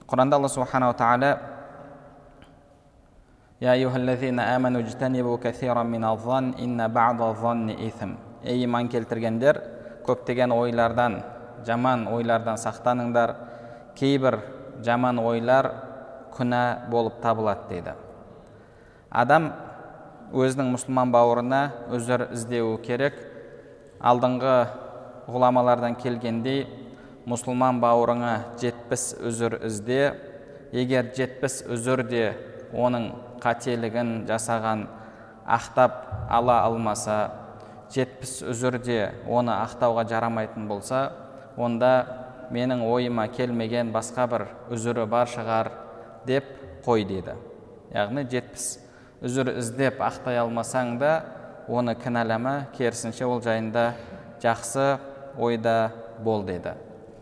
Құранда Алла субханаху тағала: «Я айюхаллазина аману жтанибу касиран миназ-занн, инна ба'даз-занни исм». Ей иман келтіргендер, көптеген ойлардан, жаман ойлардан сақтаныңдар, кейбір жаман ойлар күнә болып табылады дейді. Адам өзінің мұсылман бауырына өзір іздеуі керек. Алдыңғы ғұламалардан келгендей, мұсылман бауырыңа 70 үзір ізде. Егер 70 үзірде оның қателігін жасаған ақтап ала алмаса, 70 үзірде оны ақтауға жарамайтын болса, онда менің ойыма келмеген басқа бір үзірі бар шығар деп қой дейді. Яғни 70 үзір іздеп ақтай алмасаң да, оны кінәлама, керісінше ол жайында жақсы ойда бол деді.